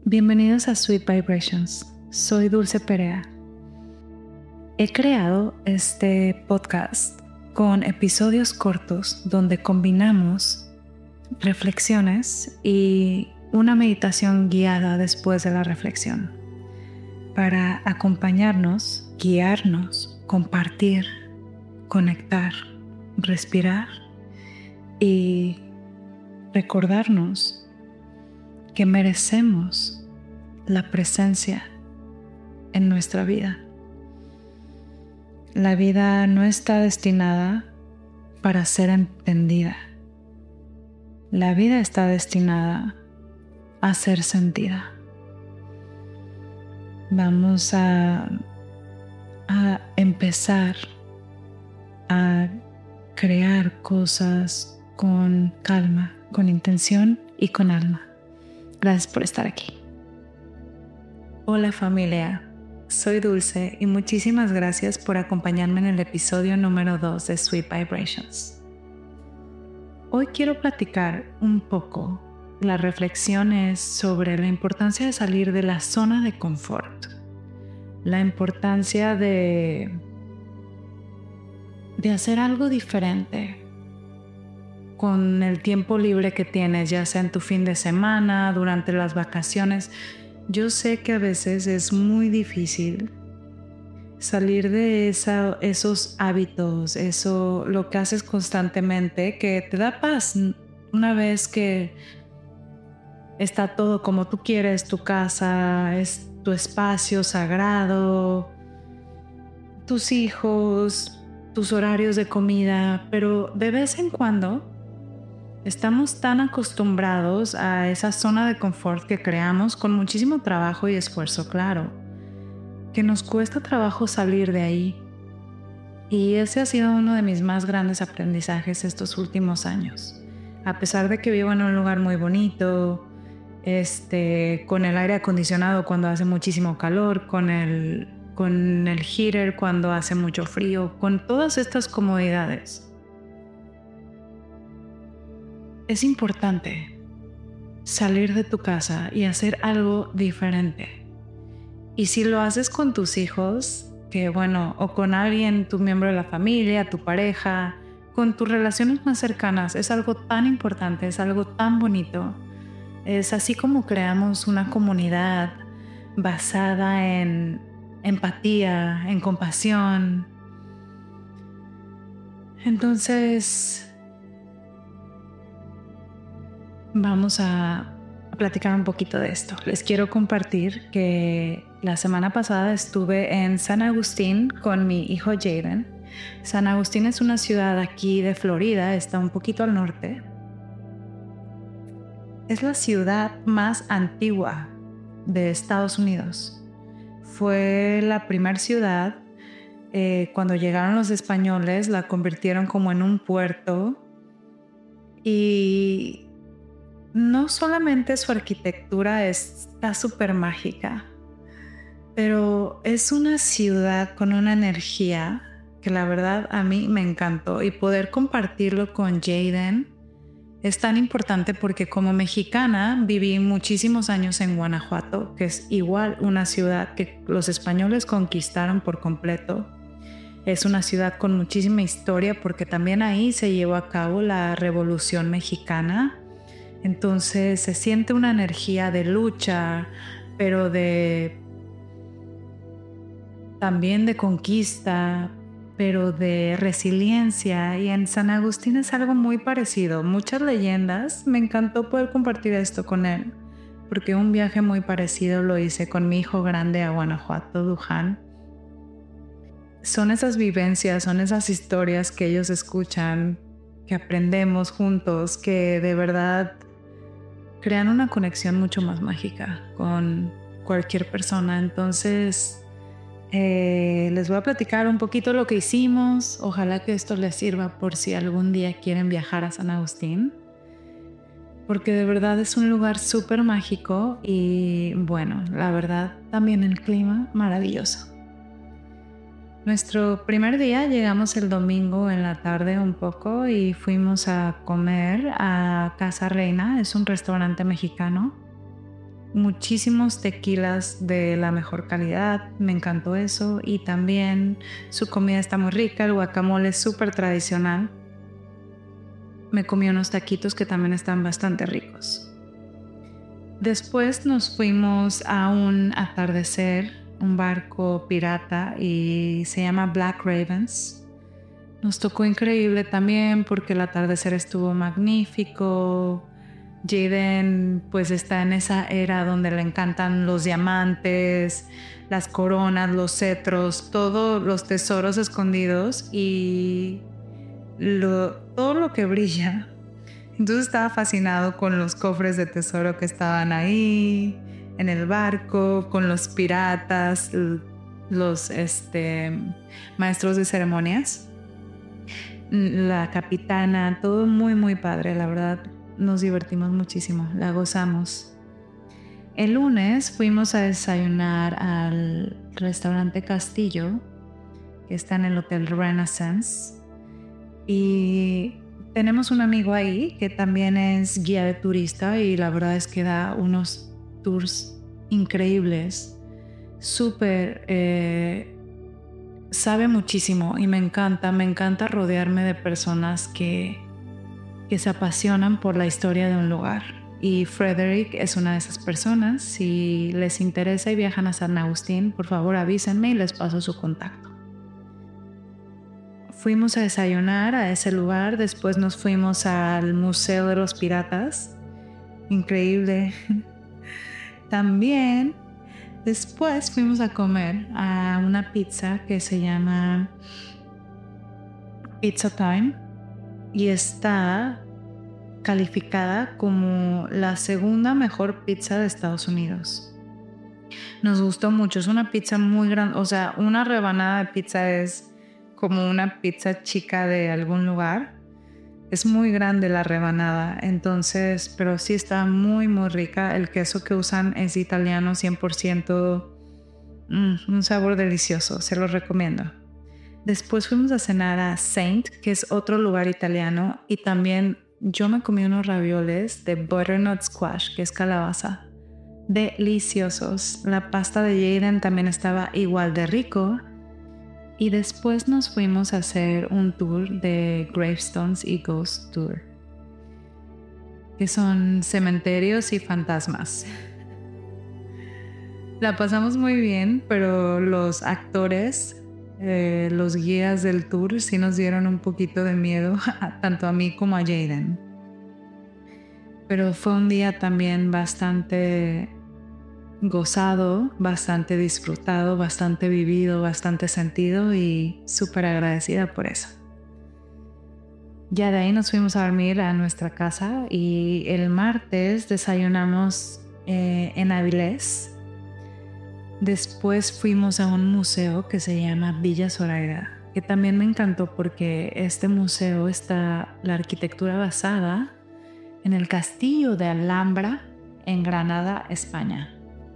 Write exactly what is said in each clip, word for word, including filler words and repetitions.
Bienvenidos a Sweet Vibrations. Soy Dulce Perea. He creado este podcast con episodios cortos donde combinamos reflexiones y una meditación guiada después de la reflexión para acompañarnos, guiarnos, compartir, conectar, respirar y recordarnos que merecemos la presencia en nuestra vida. La vida no está destinada para ser entendida. La vida está destinada a ser sentida. Vamos a, a empezar a crear cosas con calma, con intención y con alma. Gracias por estar aquí. Hola familia, soy Dulce y muchísimas gracias por acompañarme en el episodio número dos de Sweet Vibrations. Hoy quiero platicar un poco. La reflexión es sobre la importancia de salir de la zona de confort, la importancia de, de hacer algo diferente con el tiempo libre que tienes, ya sea en tu fin de semana, durante las vacaciones. Yo sé que a veces es muy difícil salir de esa, esos hábitos, eso lo que haces constantemente, que te da paz una vez que está todo como tú quieres, tu casa, es tu espacio sagrado, tus hijos, tus horarios de comida, pero de vez en cuando estamos tan acostumbrados a esa zona de confort que creamos con muchísimo trabajo y esfuerzo, claro, que nos cuesta trabajo salir de ahí. Y ese ha sido uno de mis más grandes aprendizajes estos últimos años. A pesar de que vivo en un lugar muy bonito, este, con el aire acondicionado cuando hace muchísimo calor, con el, con el heater cuando hace mucho frío, con todas estas comodidades, es importante salir de tu casa y hacer algo diferente. Y si lo haces con tus hijos, que bueno, o con alguien, tu miembro de la familia, tu pareja, con tus relaciones más cercanas, es algo tan importante, es algo tan bonito. Es así como creamos una comunidad basada en empatía, en compasión. Entonces, vamos a platicar un poquito de esto. Les quiero compartir que la semana pasada estuve en San Agustín con mi hijo Jaden. San Agustín es una ciudad aquí de Florida, está un poquito al norte. Es la ciudad más antigua de Estados Unidos. Fue la primera ciudad, eh, cuando llegaron los españoles, la convirtieron como en un puerto. Y no solamente su arquitectura está súper mágica, pero es una ciudad con una energía que la verdad a mí me encantó, y poder compartirlo con Jaden es tan importante porque como mexicana viví muchísimos años en Guanajuato, que es igual una ciudad que los españoles conquistaron por completo. Es una ciudad con muchísima historia porque también ahí se llevó a cabo la Revolución Mexicana. Entonces se siente una energía de lucha, pero de también de conquista, pero de resiliencia. Y en San Agustín es algo muy parecido. Muchas leyendas. Me encantó poder compartir esto con él, porque un viaje muy parecido lo hice con mi hijo grande a Guanajuato, Duján. Son esas vivencias, son esas historias que ellos escuchan, que aprendemos juntos, que de verdad crean una conexión mucho más mágica con cualquier persona. Entonces, eh, les voy a platicar un poquito lo que hicimos. Ojalá que esto les sirva por si algún día quieren viajar a San Agustín, porque de verdad es un lugar súper mágico y bueno, la verdad también el clima maravilloso. Nuestro primer día llegamos el domingo en la tarde un poco y fuimos a comer a Casa Reina, es un restaurante mexicano. muchísimos tequilas de la mejor calidad, me encantó eso, y también su comida está muy rica, el guacamole es súper tradicional. Me comí unos taquitos que también están bastante ricos. Después nos fuimos a un atardecer, un barco pirata, y se llama Black Ravens. Nos tocó increíble también porque el atardecer estuvo magnífico. Jaden pues está en esa era donde le encantan los diamantes, las coronas, los cetros, todos los tesoros escondidos y lo, todo lo que brilla. Entonces estaba fascinado con los cofres de tesoro que estaban ahí, en el barco, con los piratas, los este, maestros de ceremonias, la capitana, todo muy muy padre, la verdad. Nos divertimos muchísimo, la gozamos. El lunes fuimos a desayunar al restaurante Castillo, que está en el Hotel Renaissance, y tenemos un amigo ahí que también es guía de turista y la verdad es que da unos tours increíbles, súper, eh, sabe muchísimo y me encanta, me encanta rodearme de personas que que se apasionan por la historia de un lugar. Y Frederick es una de esas personas. Si les interesa y viajan a San Agustín, por favor avísenme y les paso su contacto. Fuimos a desayunar a ese lugar, después nos fuimos al Museo de los Piratas. Increíble. También después fuimos a comer a una pizza que se llama Pizza Time y está calificada como la segunda mejor pizza de Estados Unidos. Nos gustó mucho, es una pizza muy grande, o sea, una rebanada de pizza es como una pizza chica de algún lugar. Es muy grande la rebanada, entonces, pero sí está muy muy rica. El queso que usan es italiano cien por ciento, mm, un sabor delicioso, se lo recomiendo. Después fuimos a cenar a Saint, que es otro lugar italiano, y también yo me comí unos ravioles de butternut squash, que es calabaza. Deliciosos. La pasta de Jaden también estaba igual de rico. Y después nos fuimos a hacer un tour de Gravestones y Ghost Tour, que son cementerios y fantasmas. La pasamos muy bien, pero los actores, eh, los guías del tour, sí nos dieron un poquito de miedo, tanto a mí como a Jaden. Pero fue un día también bastante gozado, bastante disfrutado, bastante vivido, bastante sentido y súper agradecida por eso. Ya de ahí nos fuimos a dormir a nuestra casa y el martes desayunamos eh, en Avilés. Después fuimos a un museo que se llama Villa Zoraida, que también me encantó porque este museo está la arquitectura basada en el castillo de Alhambra en Granada, España.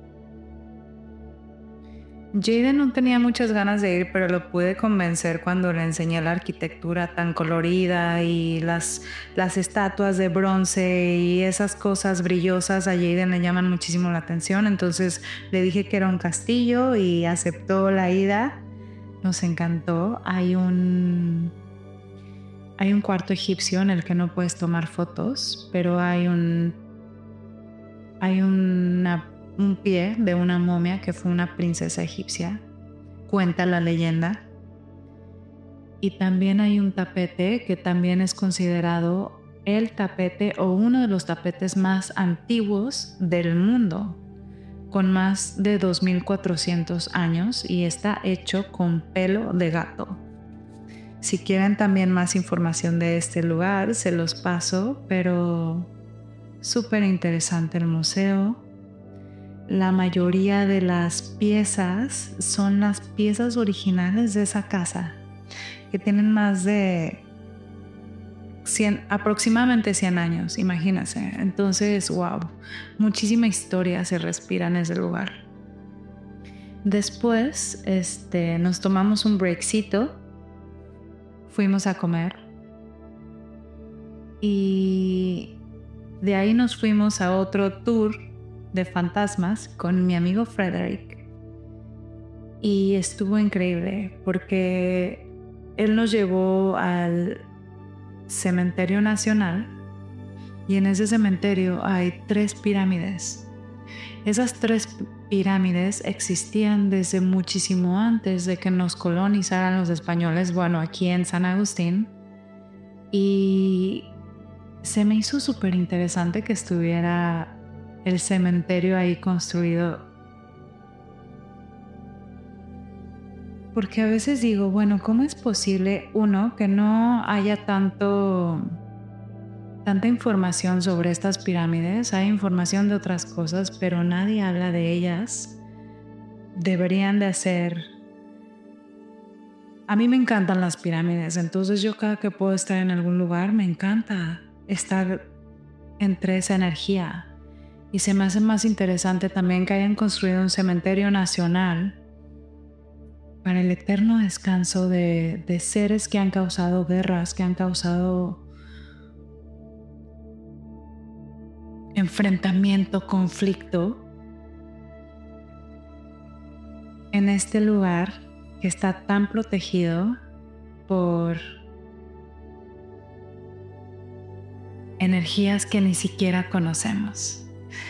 Jaden no tenía muchas ganas de ir, pero lo pude convencer cuando le enseñé la arquitectura tan colorida y las, las estatuas de bronce y esas cosas brillosas. A Jaden le llaman muchísimo la atención, entonces le dije que era un castillo y aceptó la ida. Nos encantó. Hay un, hay un cuarto egipcio en el que no puedes tomar fotos, pero hay un, hay una un pie de una momia que fue una princesa egipcia, cuenta la leyenda. Y también hay un tapete que también es considerado el tapete o uno de los tapetes más antiguos del mundo, con más de dos mil cuatrocientos años y está hecho con pelo de gato. Si quieren también más información de este lugar, se los paso, pero súper interesante el museo. La mayoría de las piezas son las piezas originales de esa casa, que tienen más de cien, aproximadamente cien años, imagínense. Entonces, wow, muchísima historia se respira en ese lugar. Después, este, nos tomamos un breakcito, fuimos a comer y de ahí nos fuimos a otro tour de fantasmas con mi amigo Frederick y estuvo increíble porque él nos llevó al Cementerio Nacional y en ese cementerio hay tres pirámides. Esas tres pirámides existían desde muchísimo antes de que nos colonizaran los españoles, bueno, aquí en San Agustín. Y se me hizo súper interesante que estuviera el cementerio ahí construido. Porque a veces digo, bueno, ¿cómo es posible, uno, que no haya tanto, tanta información sobre estas pirámides? Hay información de otras cosas, pero nadie habla de ellas. Deberían de hacer... A mí me encantan las pirámides, entonces yo cada que puedo estar en algún lugar, me encanta estar entre esa energía. Y se me hace más interesante también que hayan construido un cementerio nacional para el eterno descanso de, de seres que han causado guerras, que han causado enfrentamiento, conflicto, en este lugar que está tan protegido por energías que ni siquiera conocemos.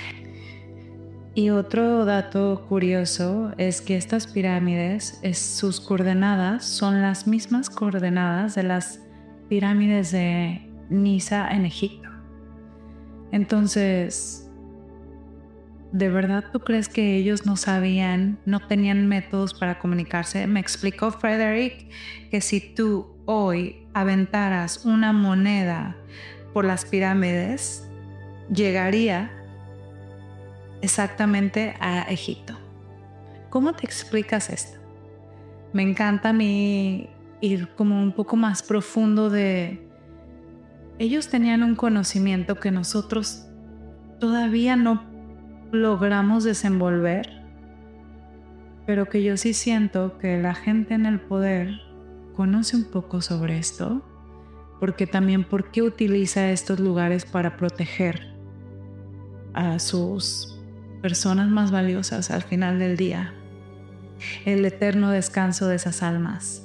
Y otro dato curioso es que estas pirámides, es, sus coordenadas son las mismas coordenadas de las pirámides de Niza en Egipto. Entonces, ¿de verdad tú crees que ellos no sabían, no tenían métodos para comunicarse? Me explicó Frederick que si tú hoy aventaras una moneda por las pirámides, llegaría exactamente a Egipto. ¿Cómo te explicas esto? Me encanta a mí ir como un poco más profundo de... Ellos tenían un conocimiento que nosotros todavía no logramos desenvolver, pero que yo sí siento que la gente en el poder conoce un poco sobre esto, porque también por qué utiliza estos lugares para proteger a sus personas más valiosas al final del día, el eterno descanso de esas almas.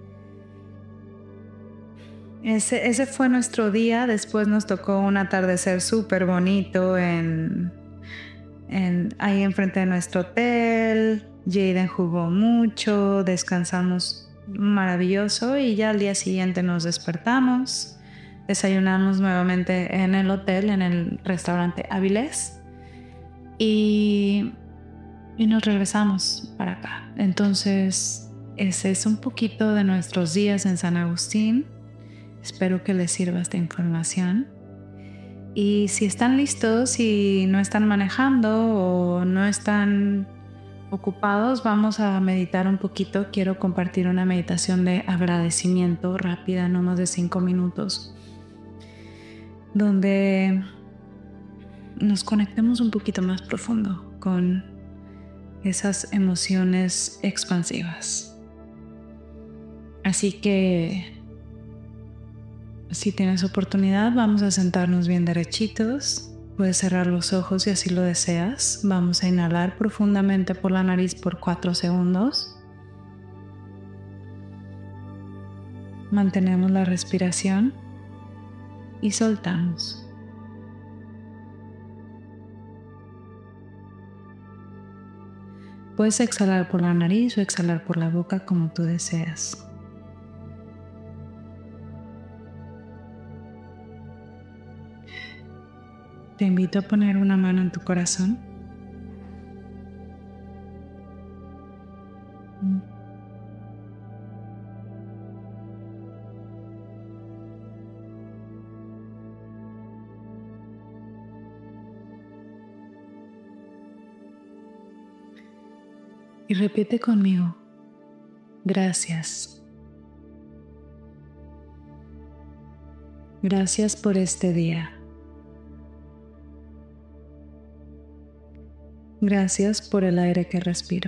Ese, ese fue nuestro día. Después nos tocó un atardecer súper bonito en, en, ahí enfrente de nuestro hotel. Jaden jugó mucho, descansamos maravilloso y ya al día siguiente nos despertamos, desayunamos nuevamente en el hotel, en el restaurante Avilés y, y nos regresamos para acá. Entonces ese es un poquito de nuestros días en San Agustín. Espero que les sirva esta información. Y si están listos y no están manejando o no están ocupados, vamos a meditar un poquito. Quiero compartir una meditación de agradecimiento rápida, no más de cinco minutos, donde nos conectemos un poquito más profundo con esas emociones expansivas. Así que si tienes oportunidad, vamos a sentarnos bien derechitos. Puedes cerrar los ojos si así lo deseas. Vamos a inhalar profundamente por la nariz por cuatro segundos. Mantenemos la respiración y soltamos. Puedes exhalar por la nariz o exhalar por la boca como tú deseas. Te invito a poner una mano en tu corazón. Y repite conmigo: gracias. Gracias por este día. Gracias por el aire que respiro.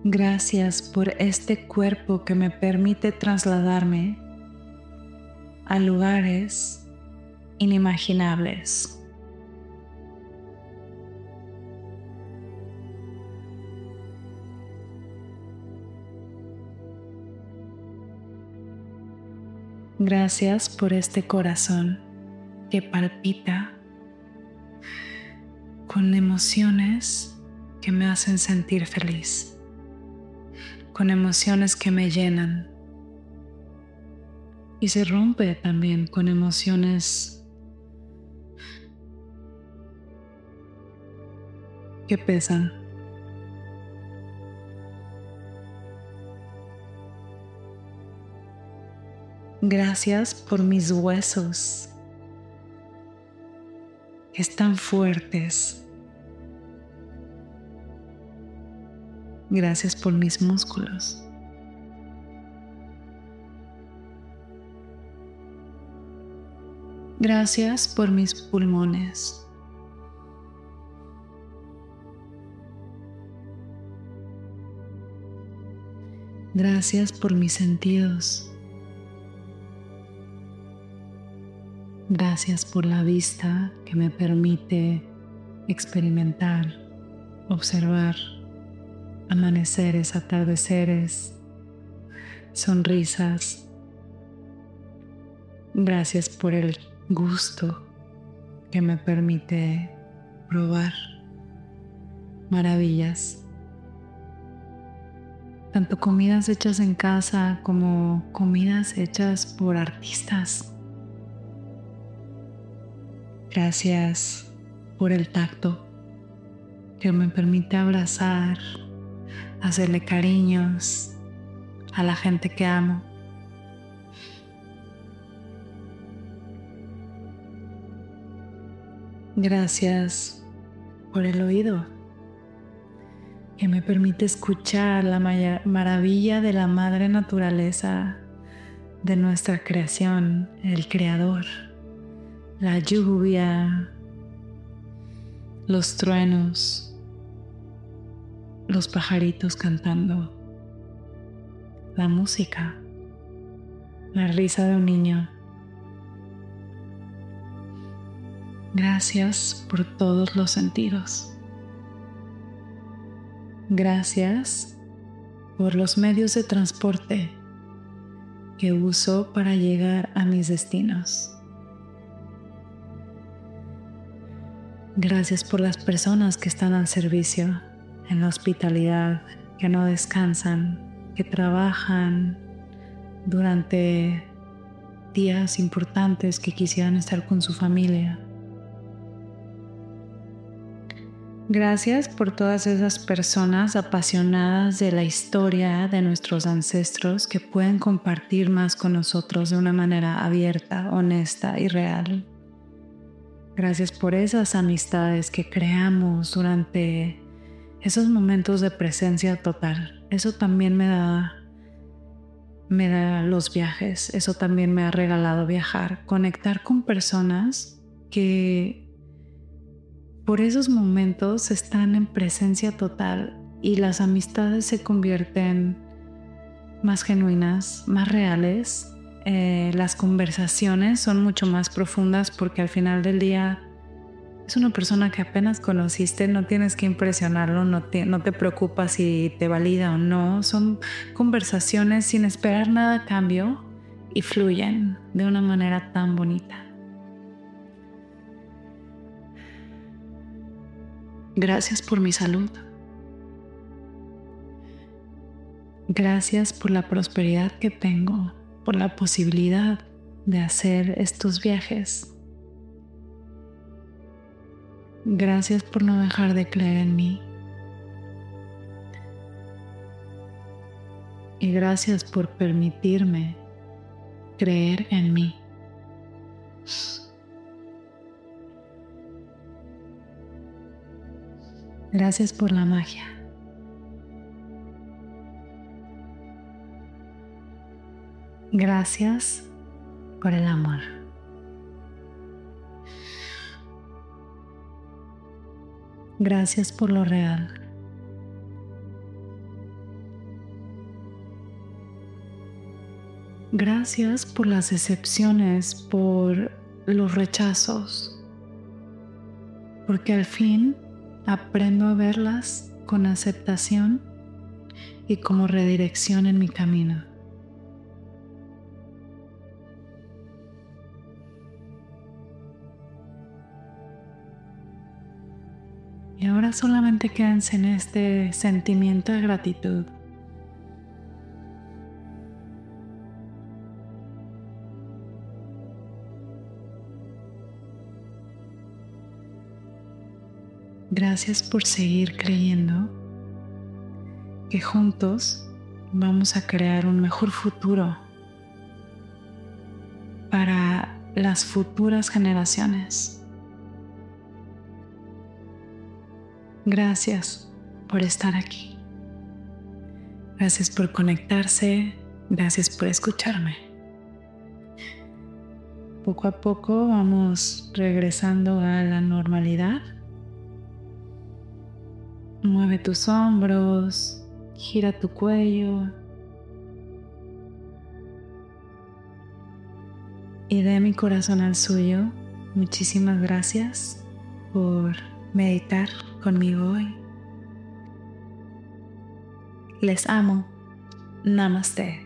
Gracias por este cuerpo que me permite trasladarme a lugares inimaginables. Gracias por este corazón que palpita con emociones que me hacen sentir feliz, con emociones que me llenan, y se rompe también con emociones que pesan. Gracias por mis huesos que están fuertes. Gracias por mis músculos. Gracias por mis pulmones. Gracias por mis sentidos. Gracias por la vista que me permite experimentar, observar amaneceres, atardeceres, sonrisas. Gracias por el gusto que me permite probar maravillas. Tanto comidas hechas en casa como comidas hechas por artistas. Gracias por el tacto que me permite abrazar, hacerle cariños a la gente que amo. Gracias por el oído que me permite escuchar la maravilla de la madre naturaleza, de nuestra creación, el creador, la lluvia, los truenos, los pajaritos cantando, la música, la risa de un niño. Gracias por todos los sentidos. Gracias por los medios de transporte que uso para llegar a mis destinos. Gracias por las personas que están al servicio, en la hospitalidad, que no descansan, que trabajan durante días importantes, que quisieran estar con su familia. Gracias por todas esas personas apasionadas de la historia de nuestros ancestros que pueden compartir más con nosotros de una manera abierta, honesta y real. Gracias por esas amistades que creamos durante esos momentos de presencia total. Eso también me da, me da los viajes. Eso también me ha regalado viajar. Conectar con personas que por esos momentos están en presencia total y las amistades se convierten más genuinas, más reales. Eh, las conversaciones son mucho más profundas porque al final del día es una persona que apenas conociste, no tienes que impresionarlo, no te, no te preocupas si te valida o no. Son conversaciones sin esperar nada a cambio y fluyen de una manera tan bonita. Gracias por mi salud. Gracias por la prosperidad que tengo, por la posibilidad de hacer estos viajes. Gracias por no dejar de creer en mí. Y gracias por permitirme creer en mí. Gracias por la magia. Gracias por el amor. Gracias por lo real. Gracias por las decepciones, por los rechazos, porque al fin aprendo a verlas con aceptación y como redirección en mi camino. Y ahora solamente quédense en este sentimiento de gratitud. Gracias por seguir creyendo que juntos vamos a crear un mejor futuro para las futuras generaciones. Gracias por estar aquí. Gracias por conectarse. Gracias por escucharme. Poco a poco vamos regresando a la normalidad. Mueve tus hombros, gira tu cuello y de mi corazón al suyo, muchísimas gracias por meditar conmigo hoy. Les amo. Namaste.